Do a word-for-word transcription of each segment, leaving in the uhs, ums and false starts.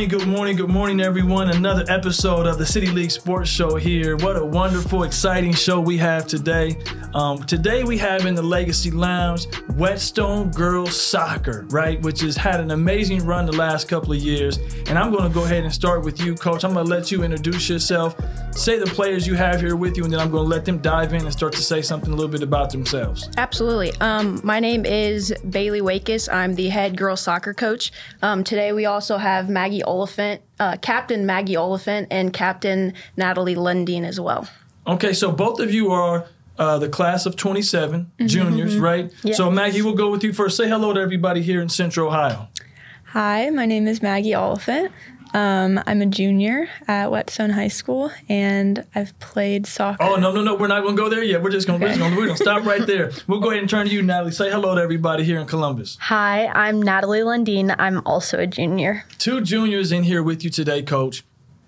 morning, good morning, good morning, everyone. Another episode of the City League Sports Show here. What a wonderful, exciting show we have today. Um, today we have in the Legacy Lounge Whetstone Girls Soccer, right, which has had an amazing run the last couple of years. And I'm going to go ahead and start with you, Coach. I'm going to let you introduce yourself, say the players you have here with you, and then I'm going to let them dive in and start to say something a little bit about themselves. Absolutely. Um, my name is Bailey Wakis. I'm the head girls soccer coach. Um, today we also have Maggie Oliphant, uh, Captain Maggie Oliphant, and Captain Natalie Lundeen as well. Okay, so both of you are uh, the class of twenty-seven, mm-hmm, juniors, mm-hmm. right? Yeah. So Maggie, we'll go with you first. Say hello to everybody here in Central Ohio. Hi, my name is Maggie Oliphant. Um, I'm a junior at Whetstone High School, and I've played soccer. Oh, no, no, no. We're not going to go there yet. We're just going okay. to we're gonna stop right there. We'll go ahead and turn to you, Natalie. Say hello to everybody here in Columbus. Hi, I'm Natalie Lundeen. I'm also a junior. Two juniors in here with you today, Coach.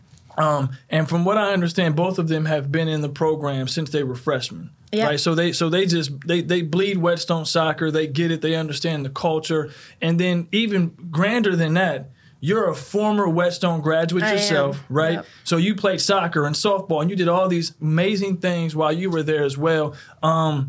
Um, and from what I understand, both of them have been in the program since they were freshmen. Yeah. Right. So they so they just they they bleed Whetstone soccer. They get it. They understand the culture. And then even grander than that, you're a former Whetstone graduate I yourself, am. right? Yep. So you played soccer and softball, and you did all these amazing things while you were there as well. Um,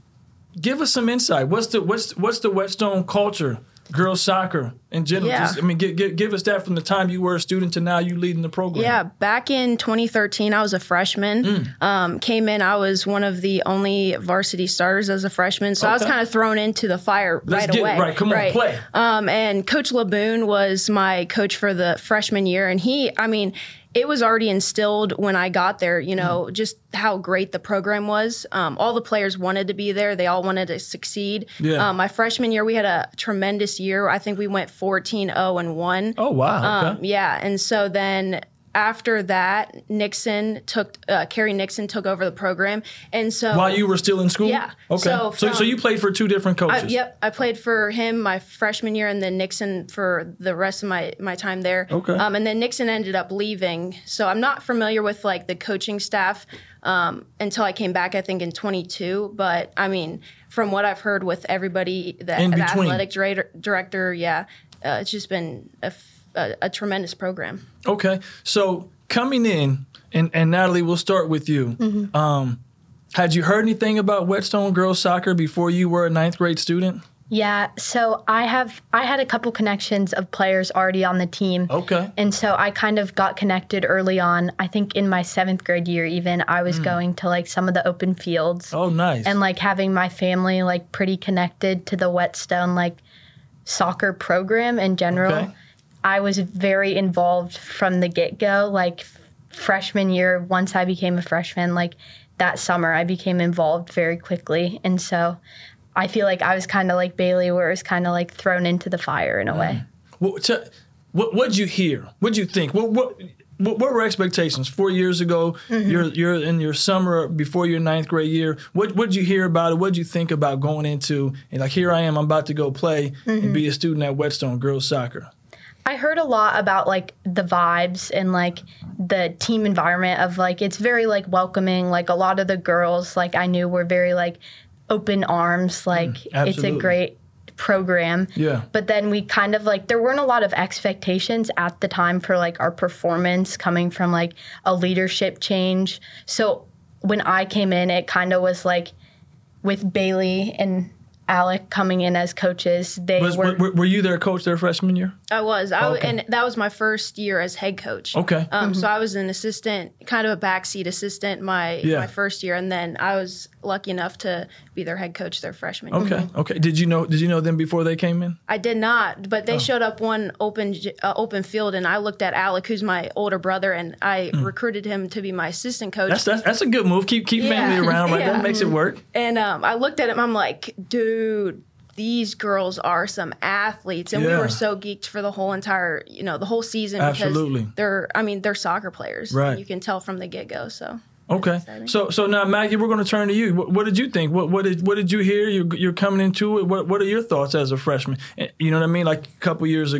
give us some insight. What's the what's what's the Whetstone culture, girls soccer in general? Yeah. Just, I mean, give, give, give us that from the time you were a student to now you leading the program. Yeah, back in twenty thirteen, I was a freshman. Mm. Um, came in, I was one of the only varsity starters as a freshman, so okay. I was kind of thrown into the fire Let's right get away. It right, come right. on, play. Um, and Coach LeBoon was my coach for the freshman year, and he, I mean, it was already instilled when I got there, you know, mm. just how great the program was. Um, all the players wanted to be there. They all wanted to succeed. Yeah. Um, my freshman year, we had a tremendous year. I think we went fourteen oh and one. Oh, wow. Okay. Um, yeah. And so then after that, Nixon took, uh, Carrie Nixon took over the program. And so. While you were still in school? Yeah. Okay. So, so, so you played for two different coaches? I, yep. I played for him my freshman year and then Nixon for the rest of my, my time there. Okay. Um, and then Nixon ended up leaving. So I'm not familiar with like the coaching staff um, until I came back, I think, in twenty-two. But I mean, from what I've heard with everybody, the, the athletic director, director yeah, uh, it's just been a A, a tremendous program. Okay. So coming in, and, and Natalie, we'll start with you. Mm-hmm. Um, had you heard anything about Whetstone girls soccer before you were a ninth grade student? Yeah. So I have I had a couple connections of players already on the team. Okay. And so I kind of got connected early on. I think in my seventh grade year even, I was mm. going to like some of the open fields. Oh, nice. And like having my family like pretty connected to the Whetstone like soccer program in general. Okay. I was very involved from the get-go, like f- freshman year. Once I became a freshman, like that summer, I became involved very quickly. And so I feel like I was kind of like Bailey, where it was kind of like thrown into the fire in a mm. way. Well, t- what what'd you hear? What'd you think? What what what, what were expectations? Four years ago, mm-hmm. you're you're in your summer before your ninth grade year. What what'd you hear about it? What'd you think about going into, and like, here I am, I'm about to go play mm-hmm. and be a student at Whetstone girls soccer? I heard a lot about, like, the vibes and, like, the team environment of, like, it's very, like, welcoming. Like, a lot of the girls, like, I knew were very, like, open arms. Like, mm, it's a great program. Yeah. But then we kind of, like, there weren't a lot of expectations at the time for, like, our performance coming from, like, a leadership change. So when I came in, it kind of was, like, with Bailey and Alec coming in as coaches, they was, were, were. Were you their coach their freshman year? I was. I, okay. And that was my first year as head coach. Okay. Um, mm-hmm. So I was an assistant, kind of a backseat assistant my yeah. my first year, and then I was lucky enough to be their head coach their freshman year. Okay. Okay. Did you know? Did you know them before they came in? I did not, but they oh. showed up one open uh, open field, and I looked at Alec, who's my older brother, and I mm. recruited him to be my assistant coach. That's that's, that's a good move. Keep keep yeah. family around, right? Yeah. That makes it work. And um, I looked at him. I'm like, dude, these girls are some athletes, and yeah. we were so geeked for the whole entire, you know, the whole season. Absolutely. Because they're, I mean, they're soccer players. Right. You can tell from the get-go, so. Okay. So so now, Maggie, we're going to turn to you. What, what did you think? What what did what did you hear? You're, you're coming into it. What what are your thoughts as a freshman? You know what I mean? Like a couple years ago.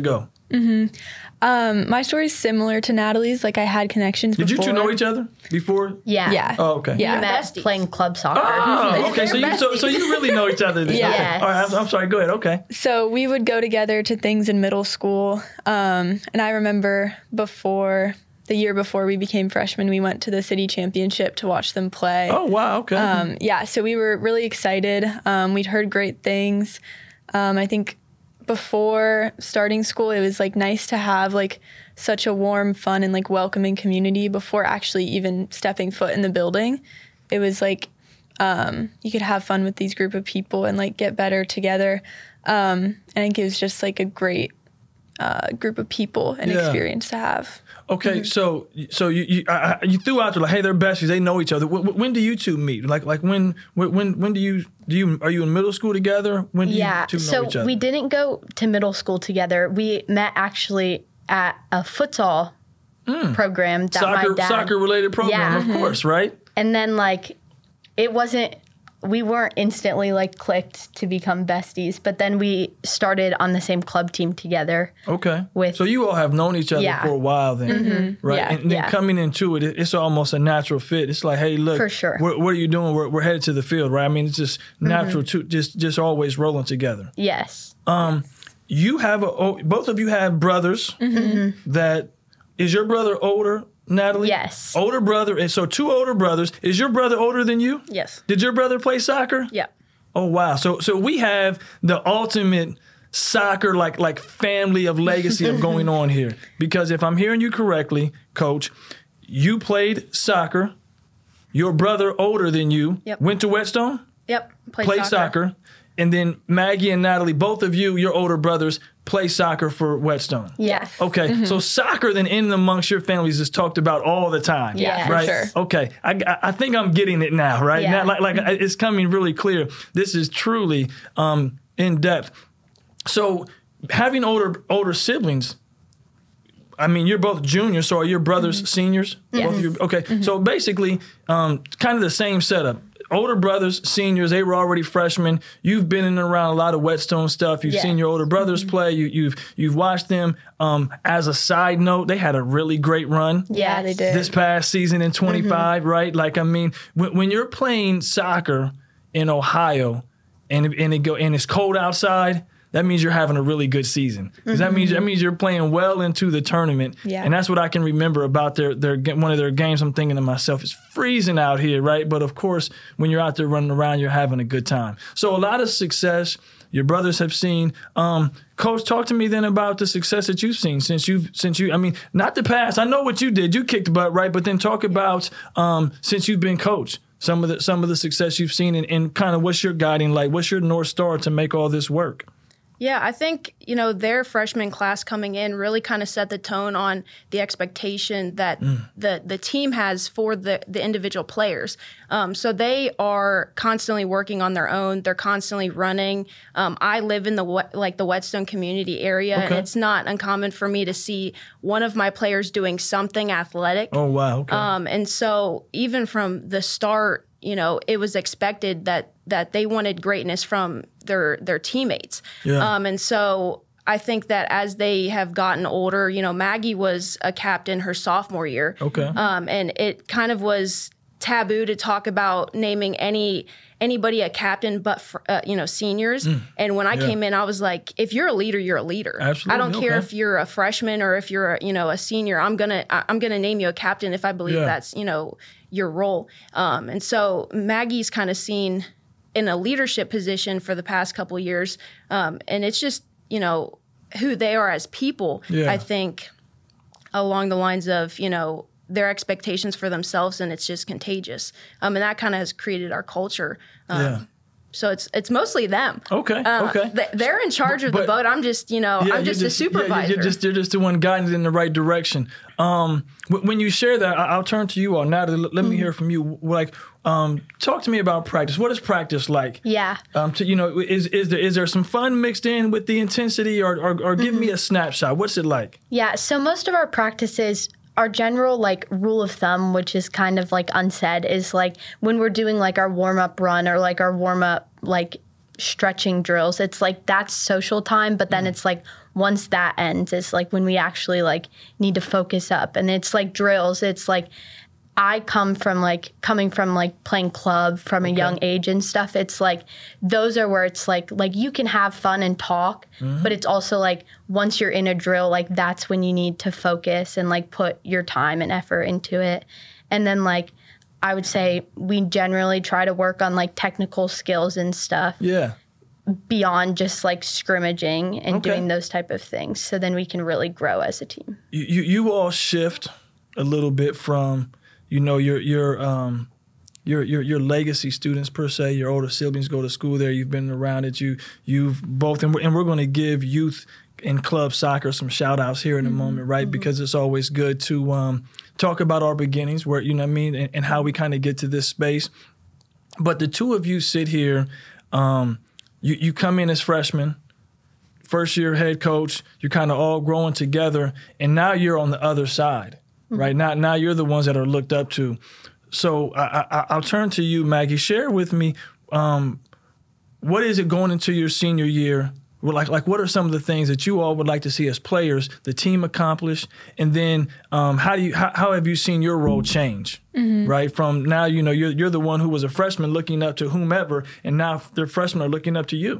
Mm-hmm. Um, my story's similar to Natalie's. Like I had connections Did before. you two know each other before? Yeah. Yeah. Oh, okay. Yeah. We met Besties. playing club soccer. Oh, okay. So you, so, so you really know each other. Then. Yeah. Okay. All right. I'm, I'm sorry. Go ahead. Okay. So we would go together to things in middle school. Um, and I remember before, the year before we became freshmen, we went to the city championship to watch them play. Oh, wow. Okay. Um, yeah, so we were really excited. Um, we'd heard great things. Um, I think before starting school, it was like nice to have like such a warm, fun, and like welcoming community before actually even stepping foot in the building. It was like um, you could have fun with these group of people and like get better together. Um, and it gives just like a great uh, group of people and Yeah. experience to have. Okay, so so you you, I, I- you threw out there like, hey, they're besties. They know each other. When, when do you two meet? Like like when when when do you do you are you in middle school together? When do Yeah. you two know So each other? we didn't go to middle school together. We met actually at a futsal program that soccer my dad. soccer related program, Yeah. of course, right? And then like it wasn't we weren't instantly like clicked to become besties, but then we started on the same club team together. Okay. With- so you all have known each other Yeah. for a while then, right? Yeah. And then Yeah. coming into it, it- it's almost a natural fit. It's like, hey, look, For sure. What, what are you doing? We're, we're headed to the field, right? I mean, it's just natural to just just always rolling together. Yes. You have a oh, both of you have brothers. That is your brother older, Natalie? Yes. Older brother, and so two older brothers. Is your brother older than you? Yes. Did your brother play soccer? Yeah. Oh wow! So so we have the ultimate soccer like like family of legacy of going on here. Because if I'm hearing you correctly, Coach, you played soccer. Your brother older than you Yep. went to Whetstone, Yep. Played, played soccer. and then Maggie and Natalie, both of you, your older brothers, play soccer for Whetstone. Yes. Okay, so soccer then in amongst your families is talked about all the time. Yeah, for right. sure. Okay, I, I think I'm getting it now. Right Yeah. now, like, like it's coming really clear. This is truly um, in depth. So having older older siblings. I mean, you're both juniors, so are your brothers seniors? Yes. Both of you? Okay, so basically, um, kind of the same setup. Older brothers, seniors, they were already freshmen. You've been in and around a lot of Whetstone stuff. You've Yeah. seen your older brothers play. You, you've you've watched them. Um, as a side note, they had a really great run Yeah, they did. this past season in twenty-five, right? Like, I mean, when, when you're playing soccer in Ohio and it, and it go and it's cold outside, that means you're having a really good season. 'Cause that means that means you're playing well into the tournament. Yeah. And that's what I can remember about their their ga- one of their games. I'm thinking to myself, it's freezing out here, right? But of course, when you're out there running around, you're having a good time. So a lot of success your brothers have seen. Um, Coach, talk to me then about the success that you've seen since you've since you. I mean, not the past. I know what you did. You kicked butt, right? But then talk about um, since you've been coach. Some of the some of the success you've seen, and, and kind of what's your guiding light? What's your North Star to make all this work? Yeah, I think, you know, their freshman class coming in really kind of set the tone on the expectation that the the team has for the, the individual players. Um, so they are constantly working on their own. They're constantly running. Um, I live in the Wet- like the Whetstone community area, and Okay. it's not uncommon for me to see one of my players doing something athletic. Oh wow! Okay. Um, and so even from the start, you know, it was expected that that they wanted greatness from their their teammates. Yeah. Um, and so I think that as they have gotten older, you know, Maggie was a captain her sophomore year. Okay. Um, and it kind of was taboo to talk about naming any anybody a captain but for, uh, you know, seniors. And when I Yeah. came in, I was like, if you're a leader, you're a leader. Absolutely, I don't care okay. if you're a freshman or if you're a, you know, a senior. I'm gonna I- I'm gonna name you a captain if I believe Yeah. that's, you know, your role. Um, and so Maggie's kind of seen in a leadership position for the past couple years, um, and it's just, you know, who they are as people. Yeah. I think along the lines of, you know, their expectations for themselves, and it's just contagious. Um, and that kind of has created our culture. Um, yeah. So it's it's mostly them. Okay. Uh, okay. th- They're in charge of But- the boat. I'm just, you know, Yeah, I'm you're just, a yeah, supervisor. you're just you're just the one guiding it in the right direction. Um, wh- when you share that, I- I'll turn to you all. Natalie, let Mm-hmm. me hear from you. Like, um, talk to me about practice. What is practice like? Yeah. Um, to, you know, is is there is there some fun mixed in with the intensity, or or, or give Mm-hmm. me a snapshot? What's it like? Yeah, so most of our practices, our general like rule of thumb, which is kind of like unsaid, is like when we're doing like our warm up run or like our warm up like stretching drills, it's like that's social time, but then it's like once that ends is like when we actually like need to focus up. And it's like drills. It's like I come from like coming from like playing club from a okay. young age and stuff. It's like those are where it's like like you can have fun and talk, mm-hmm. but it's also like once you're in a drill, like that's when you need to focus and like put your time and effort into it. And then like I would say we generally try to work on like technical skills and stuff. Yeah. Beyond just like scrimmaging and okay. doing those type of things. So then we can really grow as a team. You you, you all shift a little bit from You know, your your um your your your legacy students per se. Your older siblings go to school there. You've been around it. You you've both, and we're, and we're going to give youth in club soccer some shout outs here in a mm-hmm. moment, right? Mm-hmm. Because it's always good to um, talk about our beginnings, where you know what I mean, and, and how we kind of get to this space. But the two of you sit here. Um, you you come in as freshmen. First year head coach. You're kind of all growing together, and now you're on the other side. Right now, now you're the ones that are looked up to. So I, I, I'll turn to you, Maggie. Share with me, um, what is it going into your senior year? Well, like, like, what are some of the things that you all would like to see as players, the team accomplish, and then um, how do you, how, how have you seen your role change? Mm-hmm. Right from now, you know, you're you're the one who was a freshman looking up to whomever, and now their freshmen are looking up to you.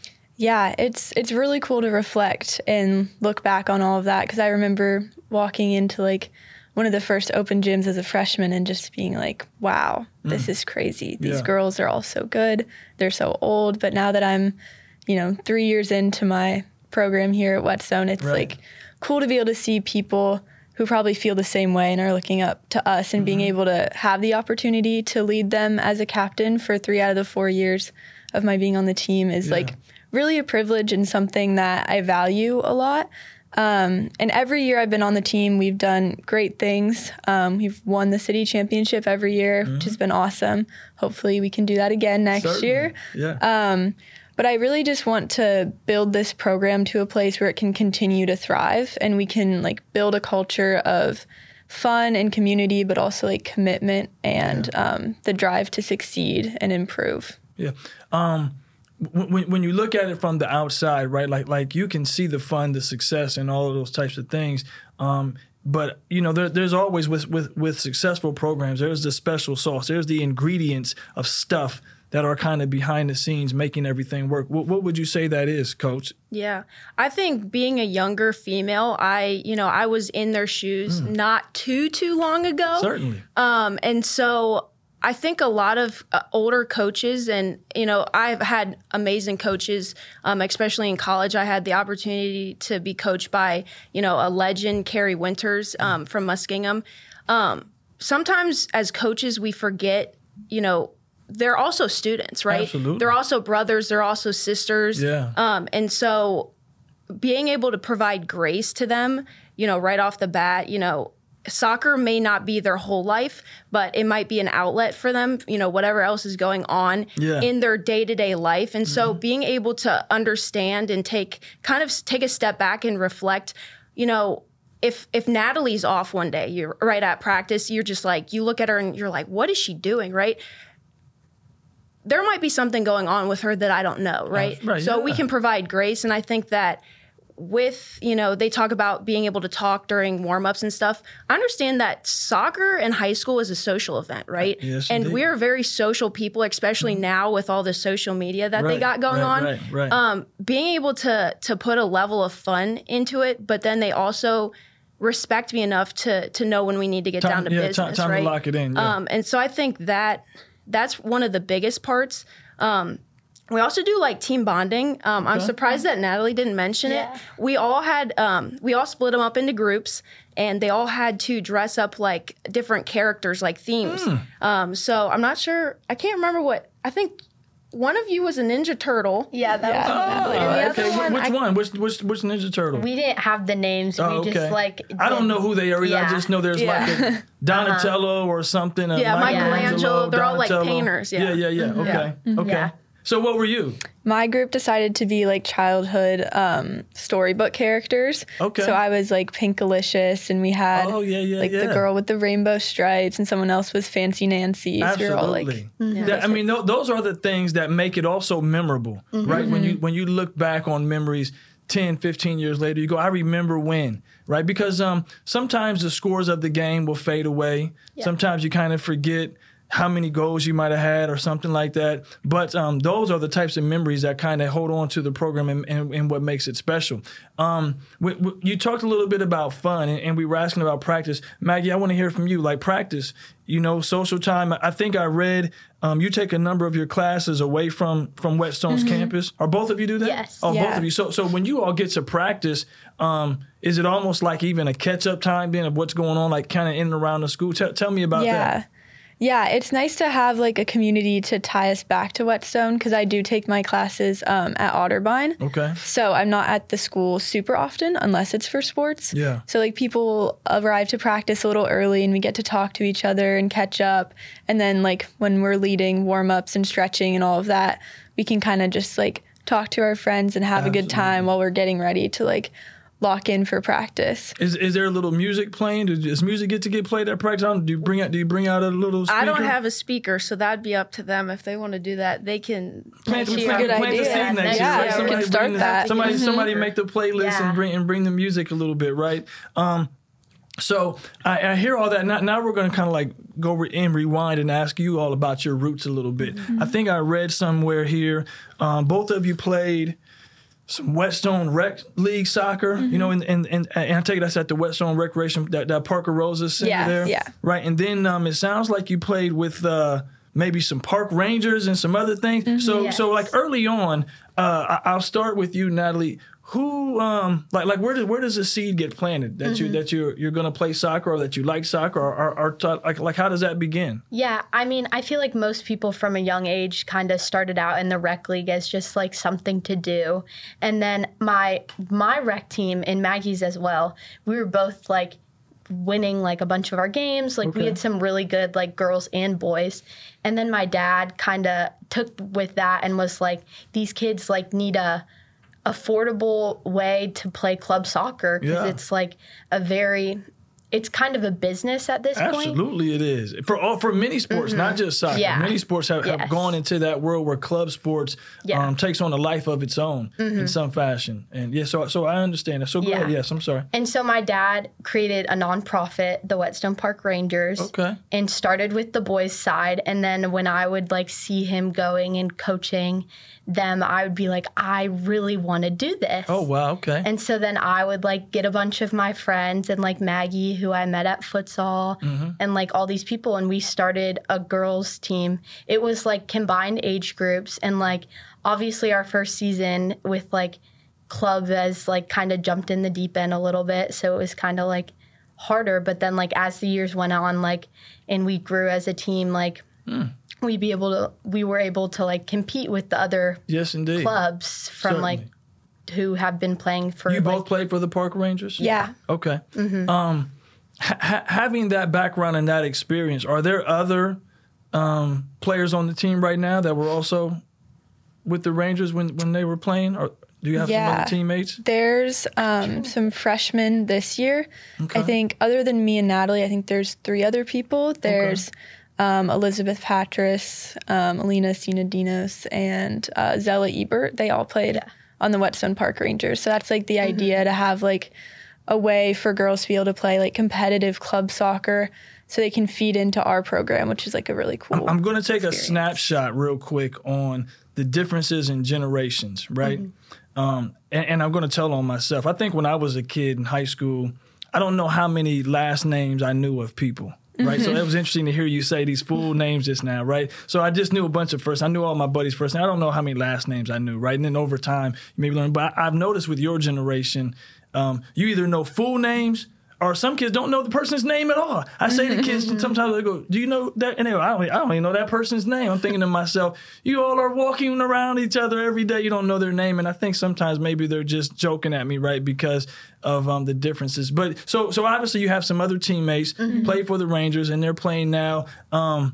Yeah, it's it's really cool to reflect and look back on all of that, because I remember walking into like one of the first open gyms as a freshman and just being like, wow, this mm. is crazy. These yeah. girls are all so good. They're so old. But now that I'm, you know, three years into my program here at Whetstone, it's right. like cool to be able to see people who probably feel the same way and are looking up to us, and mm-hmm. being able to have the opportunity to lead them as a captain for three out of the four years of my being on the team is yeah. like really a privilege and something that I value a lot. Um, and every year I've been on the team, we've done great things. Um, we've won the city championship every year, mm-hmm. which has been awesome. Hopefully we can do that again next Certainly. year. Yeah. Um, but I really just want to build this program to a place where it can continue to thrive, and we can like build a culture of fun and community, but also like commitment and yeah. um, the drive to succeed and improve. Yeah. Um, When when you look at it from the outside, right, like like you can see the fun, the success, and all of those types of things. Um, but you know, there, there's always with, with with successful programs, there's the special sauce, there's the ingredients of stuff that are kind of behind the scenes making everything work. What, what would you say that is, Coach? Yeah, I think being a younger female, I you know I was in their shoes mm. not too too long ago. Certainly. Um, and so. I think a lot of uh, older coaches, and, you know, I've had amazing coaches, um, especially in college. I had the opportunity to be coached by, you know, a legend, Carrie Winters um, from Muskingum. Um, sometimes as coaches, we forget, you know, they're also students, right? Absolutely. They're also brothers. They're also sisters. Yeah. Um, and so being able to provide grace to them, you know, right off the bat, you know, soccer may not be their whole life, but it might be an outlet for them, you know, whatever else is going on yeah. in their day-to-day life. And mm-hmm. so being able to understand and take kind of take a step back and reflect, you know, if if Natalie's off one day, you're right at practice, you're just like, you look at her and you're like, what is she doing, right? There might be something going on with her that I don't know, right? Uh, right so yeah. we can provide grace. And I think that with, you know, they talk about being able to talk during warm-ups and stuff. I understand that soccer in high school is a social event, right? Yes, and indeed. We're very social people, especially mm-hmm. now with all the social media that right, they got going right, on. Right, right. Um, being able to to put a level of fun into it, but then they also respect me enough to to know when we need to get time, down to yeah, business, time, time right? to lock it in. Yeah. Um, and so I think that that's one of the biggest parts. Um, We also do like team bonding. Um, okay. I'm surprised that Natalie didn't mention yeah. it. We all had, um, we all split them up into groups, and they all had to dress up like different characters, like themes. Mm. Um, so I'm not sure. I can't remember what. I think one of you was a Ninja Turtle. Yeah, that yeah. was oh, Natalie. And the other okay. one, Which I, one? Which, which which Ninja Turtle? We didn't have the names. Oh, we okay. just like. I don't know who they are either. Yeah. I just know there's yeah. like a Donatello uh-huh. or something. Yeah, Michelangelo. They're all like Donatello. painters. Yeah, yeah, yeah. yeah. Mm-hmm. Okay, yeah. okay. Yeah. So what were you? My group decided to be like childhood um, storybook characters. Okay. So I was like Pinkalicious, and we had oh, yeah, yeah, like yeah. the girl with the rainbow stripes, and someone else was Fancy Nancy. So Absolutely. we were all like, yeah. that, I mean, th- those are the things that make it also memorable, mm-hmm. right? When you when you look back on memories, ten, fifteen years later, you go, I remember when, right? Because um, sometimes the scores of the game will fade away. Yeah. Sometimes you kind of forget how many goals you might have had or something like that. But um, those are the types of memories that kind of hold on to the program and, and, and what makes it special. Um, we, we, you talked a little bit about fun, and, and we were asking about practice. Maggie, I want to hear from you. Like practice, you know, social time. I think I read um, you take a number of your classes away from, from Whetstone's mm-hmm. campus. Are both of you do that? Yes. Oh, yeah. both of you. So, so when you all get to practice, um, is it almost like even a catch-up time then of what's going on, like kind of in and around the school? Tell, tell me about yeah. that. Yeah, it's nice to have like a community to tie us back to Whetstone because I do take my classes um, at Otterbein. Okay. So I'm not at the school super often unless it's for sports. Yeah. So like people arrive to practice a little early and we get to talk to each other and catch up. And then like when we're leading warm-ups and stretching and all of that, we can kind of just like talk to our friends and have Absolutely. a good time while we're getting ready to like lock in for practice. Is is there a little music playing? Does music get to get played at practice? Do you bring out? Do you bring out a little speaker? I don't have a speaker, so that'd be up to them if they want to do that. They can plant, plant, plant, good plant idea. the seed next Yeah, year, right? yeah, Somebody we can start bring the- that. Somebody, Mm-hmm. somebody make the playlist Yeah. and bring and bring the music a little bit, right? Um, so I, I hear all that. Now, now we're going to kind of like go re- and rewind and ask you all about your roots a little bit. Mm-hmm. I think I read somewhere here, um, both of you played some Whetstone Rec League soccer, mm-hmm. you know, and, and and and I take it that's at the Whetstone Recreation, that, that Parker Roses Center yeah, there, yeah, right? And then um, it sounds like you played with uh, maybe some Park Rangers and some other things. Mm-hmm. So yes. so like early on, uh, I, I'll start with you, Natalie. Who um like like where does where does the seed get planted that mm-hmm. you that you're you're gonna play soccer or that you like soccer or, or, or t- like like how does that begin? Yeah, I mean, I feel like most people from a young age kind of started out in the rec league as just like something to do, and then my my rec team and Maggie's as well. We were both like winning like a bunch of our games. Like Okay. we had some really good like girls and boys, and then my dad kind of took with that and was like, these kids like need a affordable way to play club soccer because Yeah. it's like a very it's kind of a business at this point. Absolutely, it is for all for many sports, mm-hmm. not just soccer. Yeah. Many sports have, Yes. have gone into that world where club sports Yeah. um, takes on a life of its own mm-hmm. in some fashion. And yeah, so so I understand that. So go Yeah. ahead. Yes, I'm sorry. And so my dad created a nonprofit, the Whetstone Park Rangers. Okay. And started with the boys' side. And then when I would like see him going and coaching them, I would be like, I really want to do this. Oh wow. Okay. And so then I would like get a bunch of my friends and like Maggie, who I met at futsal, Mm-hmm. and like all these people. And we started a girls' team. It was like combined age groups. And like obviously our first season with like club as like kind of jumped in the deep end a little bit. So it was kind of like harder. But then like as the years went on, like, and we grew as a team, like, Mm. we'd be able to, we were able to like compete with the other Yes, indeed. clubs from Certainly. like who have been playing for. You like, both played for the Park Rangers? yeah. Okay. Mm-hmm. Um, ha- having that background and that experience, are there other um, players on the team right now that were also with the Rangers when, when they were playing? Or do you have some Yeah. other teammates? There's um, some freshmen this year. Okay. I think other than me and Natalie, I think there's three other people. There's um, Elizabeth Patras, um, Alina Sinadinos, and uh, Zella Ebert. They all played Yeah. on the Whetstone Park Rangers. So that's like the Mm-hmm. idea to have like a way for girls to be able to play like competitive club soccer so they can feed into our program, which is like a really cool I'm going to take experience. a snapshot real quick on the differences in generations, right? Mm-hmm. Um, and, and I'm going to tell on myself. I think when I was a kid in high school, I don't know how many last names I knew of people. Right, Mm-hmm. so it was interesting to hear you say these full names just now, right? So I just knew a bunch of first. I knew all my buddies first. And I don't know how many last names I knew, right? And then over time, you maybe learn. But I, I've noticed with your generation, um, you either know full names or some kids don't know the person's name at all. I say to kids sometimes they go, "Do you know that?" And they go, I don't, I don't even know that person's name. I'm thinking to myself, you all are walking around each other every day. You don't know their name, and I think sometimes maybe they're just joking at me, right? Because of um, the differences. But so so obviously you have some other teammates mm-hmm. play for the Rangers, and they're playing now. Um,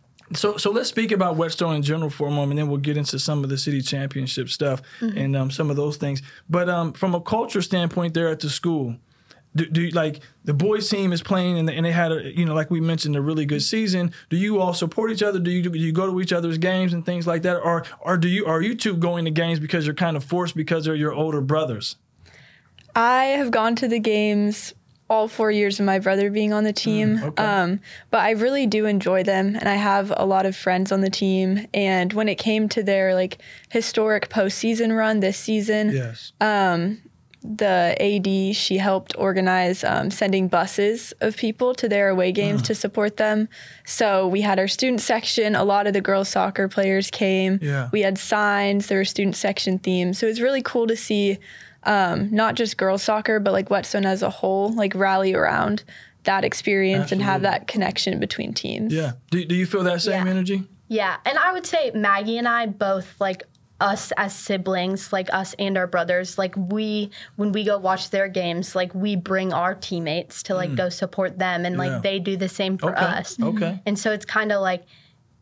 So so let's speak about Whetstone in general for a moment, then we'll get into some of the city championship stuff mm-hmm. and um, some of those things. But um, from a culture standpoint there at the school, do, do you, like the boys team is playing and, and they had a, you know, like we mentioned, a really good season. Do you all support each other? Do you do you go to each other's games and things like that, or or do you are you two going to games because you're kind of forced because they're your older brothers? I have gone to the games all four years of my brother being on the team. Mm, okay. Um, but I really do enjoy them, and I have a lot of friends on the team. And when it came to their like historic postseason run this season, yes. um, the A D, she helped organize um, sending buses of people to their away games mm. to support them. So we had our student section. A lot of the girls soccer players came. Yeah. We had signs. There were student section themes. So it was really cool to see Um, not just girls soccer, but like Whetstone as a whole, like rally around that experience Absolutely. and have that connection between teams. Yeah. Do, do you feel that same Yeah. energy? Yeah. And I would say Maggie and I both, like us as siblings, like us and our brothers, like we, when we go watch their games, like we bring our teammates to like mm. go support them, and like yeah. they do the same for okay. us. Okay. And so it's kind of like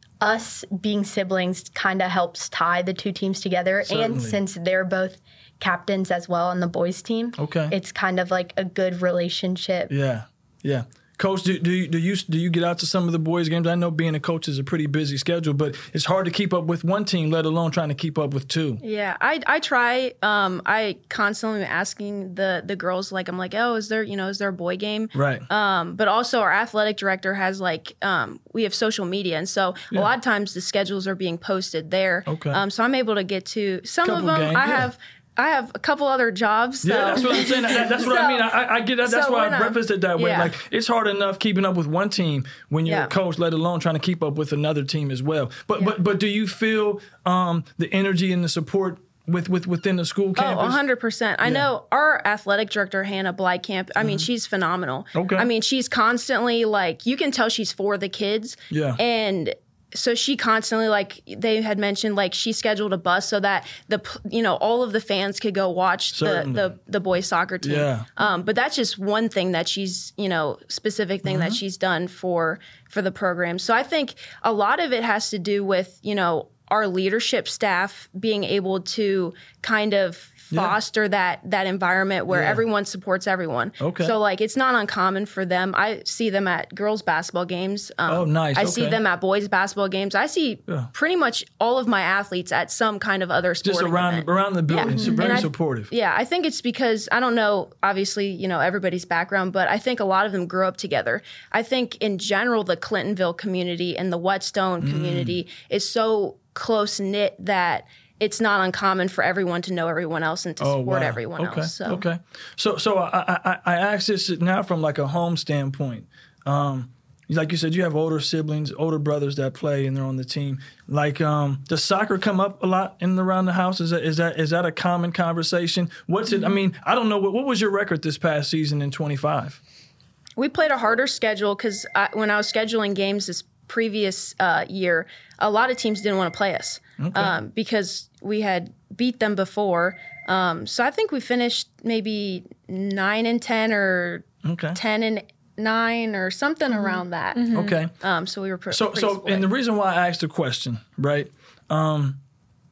us being siblings kind of helps tie the two teams together. Certainly. And since they're both captains as well on the boys team. Okay. It's kind of like a good relationship. Yeah. Yeah. Coach, do, do you do you do you get out to some of the boys' games? I know being a coach is a pretty busy schedule, but it's hard to keep up with one team, let alone trying to keep up with two. Yeah, I I try. Um, I constantly am asking the the girls, like, I'm like, oh, is there you know is there a boy game? Right. Um, but also our athletic director has like um, we have social media, and so Yeah. a lot of times the schedules are being posted there. Okay. Um, so I'm able to get to some Couple of them. games, I yeah. have. I have a couple other jobs. So. Yeah, that's what I'm saying. That, that's what So- I mean. I, I get that. That's so why when I I'm- prefaced it that way. yeah. Like, it's hard enough keeping up with one team when you're Yeah. a coach, let alone trying to keep up with another team as well. But Yeah. but but do you feel um, the energy and the support with, with within the school Oh, campus? one hundred percent. I Yeah. know our athletic director, Hannah Blykamp, I mean, she's phenomenal. Okay. I mean, she's constantly like, you can tell she's for the kids. Yeah. And so she constantly, like they had mentioned, like she scheduled a bus so that the, you know, all of the fans could go watch the, Certainly. the, the boys soccer team. Yeah. Um, but that's just one thing that she's, you know, specific thing Mm-hmm. that she's done for, for the program. So I think a lot of it has to do with, you know, our leadership staff being able to kind of foster yeah. that that environment where Yeah. everyone supports everyone. Okay. So like it's not uncommon for them. I see them at girls basketball games. Um, Oh, nice. I Okay. see them at boys basketball games. I see Yeah. pretty much all of my athletes at some kind of other Just sporting around event. around the building. Yeah. So very And I- supportive. Yeah, I think it's because I don't know, obviously, you know, everybody's background, but I think a lot of them grew up together. I think in general, the Clintonville community and the Whetstone Mm. community is so close knit that it's not uncommon for everyone to know everyone else and to Oh, support wow. everyone okay. else. So. Okay. So so I, I I ask this now from like a home standpoint. Um, like you said, you have older siblings, older brothers that play, and they're on the team. Like, um, does soccer come up a lot in and around the house? Is that is that is that a common conversation? What's it? I mean, I don't know. What, what was your record this past season in twenty-five? We played a harder schedule because when I was scheduling games this previous uh, year, a lot of teams didn't want to play us Okay. um, because we had beat them before. Um, so I think we finished maybe nine and ten or Okay. ten and nine or something around that. Okay. Um, so we were pr- So, pretty so, split. and the reason why I asked the question, right? Um,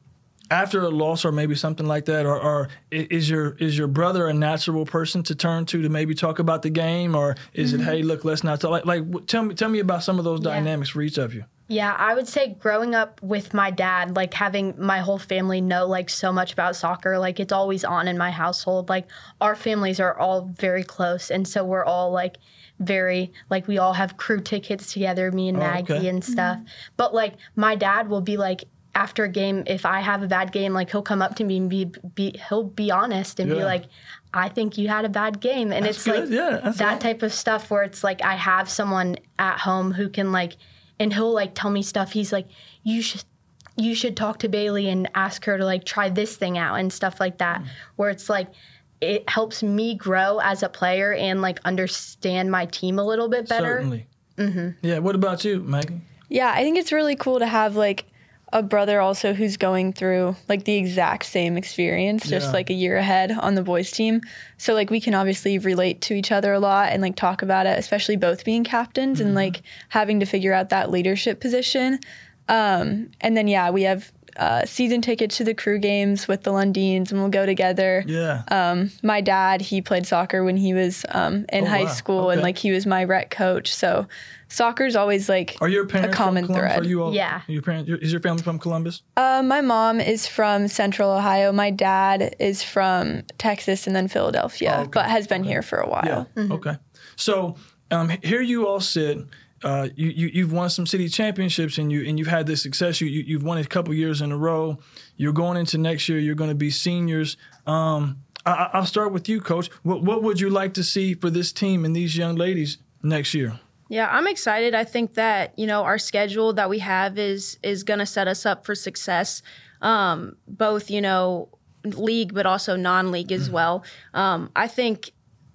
after a loss or maybe something like that, or, or i- is your is your brother a natural person to turn to to maybe talk about the game, or is it, hey, look, let's not talk? Like, like, w- tell me, tell me about some of those Yeah. dynamics for each of you. Yeah, I would say growing up with my dad, like having my whole family know like so much about soccer, like it's always on in my household. Like our families are all very close, and so we're all like very like we all have crew tickets together, me and Oh, Maggie okay. and stuff. But like my dad will be like after a game, if I have a bad game, like he'll come up to me and be, be he'll be honest and Yeah. be like, I think you had a bad game. And That's it's good. like Yeah, that's that all. type of stuff where it's like I have someone at home who can like, and he'll like tell me stuff. He's like, you should you should talk to Bailey and ask her to like try this thing out and stuff like that. Where it's like it helps me grow as a player and like understand my team a little bit better. Certainly. Mm-hmm. Yeah. What about you, Maggie? Yeah, I think it's really cool to have like a brother also who's going through like the exact same experience, just Yeah. like a year ahead on the boys team. So like we can obviously relate to each other a lot and like talk about it, especially both being captains and like having to figure out that leadership position. Um, and then yeah, we have uh, season tickets to the crew games with the Lundins, and we'll go together. Yeah. Um, my dad, he played soccer when he was um, in Oh, high wow. school, Okay. and like he was my rec coach. So soccer's always like Are your a parents common from Columbus? thread. Are you all, Yeah. Your parents, your, is your family from Columbus? Uh, my mom is from Central Ohio. My dad is from Texas and then Philadelphia, Oh, okay. but has been here for a while. Yeah. Okay. So um, here you all sit. Uh, you, you you've won some city championships and you and you've had this success. You, you you've won a couple years in a row. You're going into next year. You're going to be seniors. Um, I, I'll start with you, Coach. What what would you like to see for this team and these young ladies next year? Yeah, I'm excited. I think that, you know, our schedule that we have is is going to set us up for success, um, both, you know, league but also non-league as well. Um, I think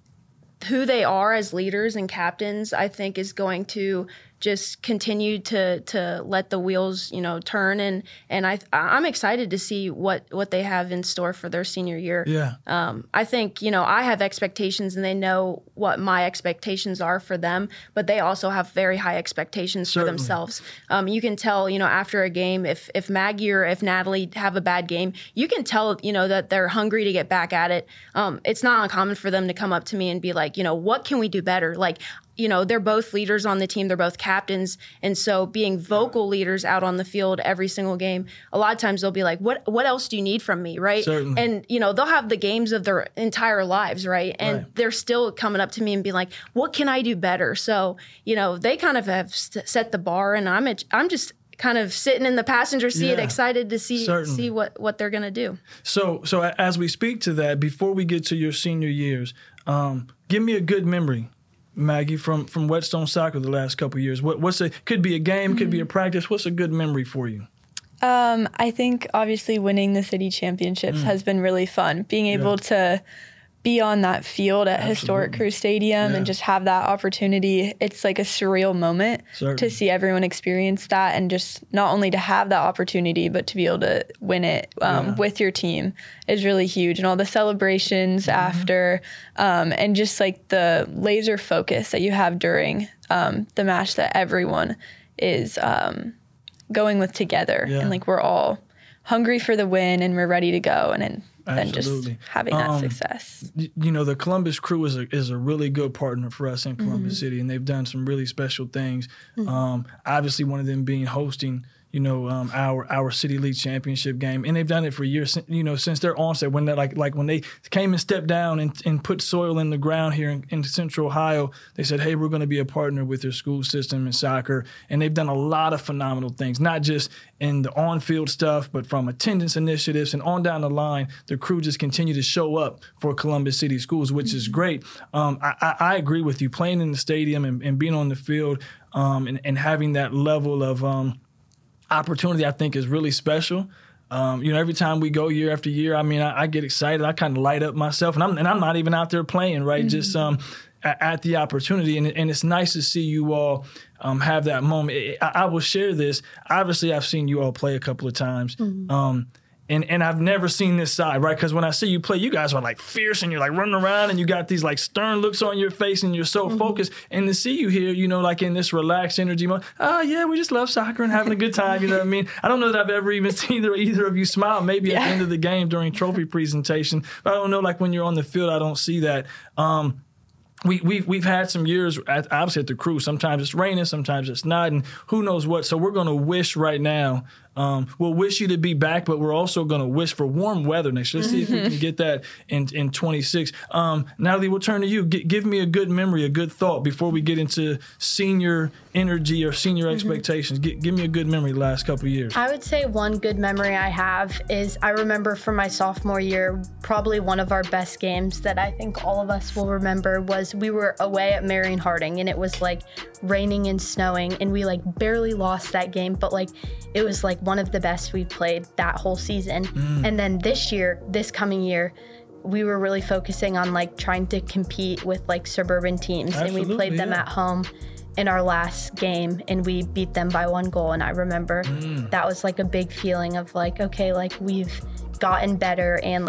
who they are as leaders and captains, I think, is going to just continue to to let the wheels, you know, turn. And and I I'm excited to see what what they have in store for their senior year. Yeah. Um, I think, you know, I have expectations and they know what my expectations are for them, but they also have very high expectations Certainly. for themselves. Um, you can tell, you know, after a game, if if Maggie or if Natalie have a bad game, you can tell, you know, that they're hungry to get back at it. Um, it's not uncommon for them to come up to me and be like, you know, what can we do better? Like, you know, they're both leaders on the team. They're both captains. And so being vocal leaders out on the field every single game, a lot of times they'll be like, what what else do you need from me, right? Certainly. And, you know, they'll have the games of their entire lives, right? And Right. they're still coming up to me and being like, what can I do better? So, you know, they kind of have st- set the bar, and I'm I'm just kind of sitting in the passenger seat, Yeah. excited to see Certainly. see what, what they're going to do. So so a- as we speak to that, before we get to your senior years, um, give me a good memory, Maggie, from from Whetstone Soccer the last couple of years. What what's a could be a game, could be a practice. What's a good memory for you? Um, I think obviously winning the city championships has been really fun. Being able to be on that field at Historic Crew Stadium Yeah. and just have that opportunity, it's like a surreal moment Certainly. to see everyone experience that, and just not only to have that opportunity, but to be able to win it um, Yeah. with your team is really huge. And all the celebrations Mm-hmm. after, um, and just like the laser focus that you have during um, the match that everyone is um, going with together. Yeah. And like we're all hungry for the win and we're ready to go. And then, then just Absolutely. having that Um, success. Y- You know, the Columbus Crew is a is a really good partner for us in Columbus City, and they've done some really special things. Um, obviously, one of them being hosting, you know, um, our our City League championship game, and they've done it for years. sin- You know, since their onset, when they like like when they came and stepped down and, and put soil in the ground here in, in Central Ohio, they said, "Hey, we're going to be a partner with your school system in soccer," and they've done a lot of phenomenal things, not just in the on-field stuff, but from attendance initiatives and on down the line. The crew just continue to show up for Columbus City Schools, which is great. Um, I, I, I agree with you. Playing in the stadium and, and being on the field um, and, and having that level of um, opportunity, I think, is really special. Um, you know, every time we go year after year, I mean, I, I get excited. I kind of light up myself, and I'm and I'm not even out there playing, right? Just um, at, at the opportunity, and and it's nice to see you all um, have that moment. I, I will share this. Obviously, I've seen you all play a couple of times. Um, And and I've never seen this side, right? Because when I see you play, you guys are like fierce and you're like running around and you got these like stern looks on your face and you're so focused. And to see you here, you know, like in this relaxed energy mode, oh yeah, we just love soccer and having a good time. You know what I mean? I don't know that I've ever even seen either, either of you smile. Maybe at the end of the game during trophy presentation, but I don't know. Like when you're on the field, I don't see that. Um, We, we've, we've had some years, at, obviously, at the Crew. Sometimes it's raining, sometimes it's not, and who knows what. So we're going to wish right now, um, we'll wish you to be back, but we're also going to wish for warm weather next year. Let's see if we can get that in, in twenty-six. Um, Natalie, we'll turn to you. G- give me a good memory, a good thought before we get into senior energy or senior expectations. G- give me a good memory the last couple of years. I would say one good memory I have is I remember from my sophomore year, probably one of our best games that I think all of us will remember was we were away at Marion Harding, and it was like raining and snowing, and we like barely lost that game, but like it was like one of the best we played that whole season. Mm. And then this year, this coming year, we were really focusing on like trying to compete with like suburban teams, and we Absolutely, played them yeah. at home in our last game, and we beat them by one goal. And I remember Mm. that was like a big feeling of like, okay, like we've gotten better, and like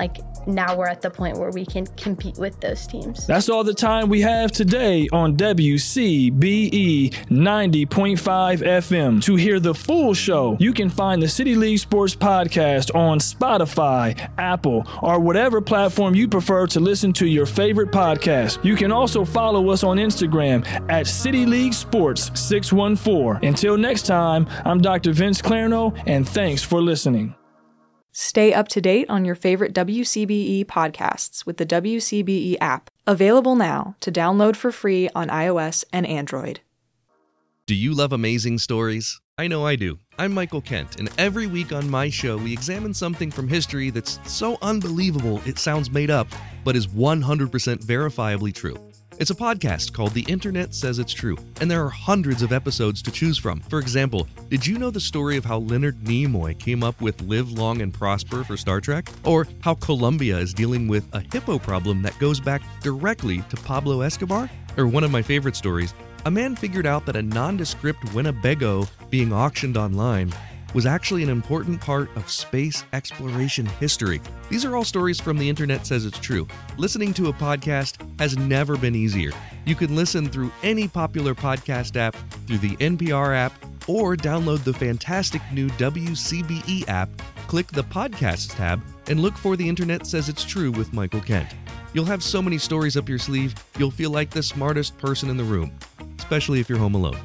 now we're at the point where we can compete with those teams. That's all the time we have today on W C B E ninety point five F M. To hear the full show, you can find the City League Sports Podcast on Spotify, Apple, or whatever platform you prefer to listen to your favorite podcast. You can also follow us on Instagram at City League Sports six one four. Until next time, I'm Doctor Vince Clarno, and thanks for listening. Stay up to date on your favorite W C B E podcasts with the W C B E app, available now to download for free on iOS and Android. Do you love amazing stories? I know I do. I'm Michael Kent, and every week on my show, we examine something from history that's so unbelievable it sounds made up, but is one hundred percent verifiably true. It's a podcast called The Internet Says It's True, and there are hundreds of episodes to choose from. For example, did you know the story of how Leonard Nimoy came up with Live Long and Prosper for Star Trek? Or how Colombia is dealing with a hippo problem that goes back directly to Pablo Escobar? Or one of my favorite stories, a man figured out that a nondescript Winnebago being auctioned online was actually an important part of space exploration history. These are all stories from The Internet Says It's True. Listening to a podcast has never been easier. You can listen through any popular podcast app, through the N P R app, or download the fantastic new W C B E app, click the Podcasts tab, and look for The Internet Says It's True with Michael Kent. You'll have so many stories up your sleeve, you'll feel like the smartest person in the room, especially if you're home alone.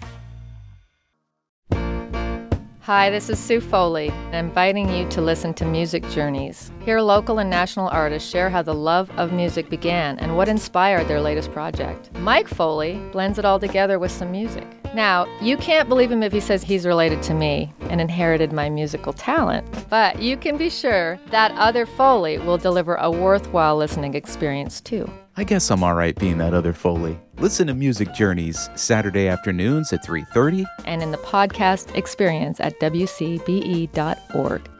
Hi, this is Sue Foley, inviting you to listen to Music Journeys. Here, local and national artists share how the love of music began and what inspired their latest project. Mike Foley blends it all together with some music. Now, you can't believe him if he says he's related to me and inherited my musical talent, but you can be sure that other Foley will deliver a worthwhile listening experience too. I guess I'm all right being that other Foley. Listen to Music Journeys Saturday afternoons at three thirty. And in the podcast experience at W C B E dot org.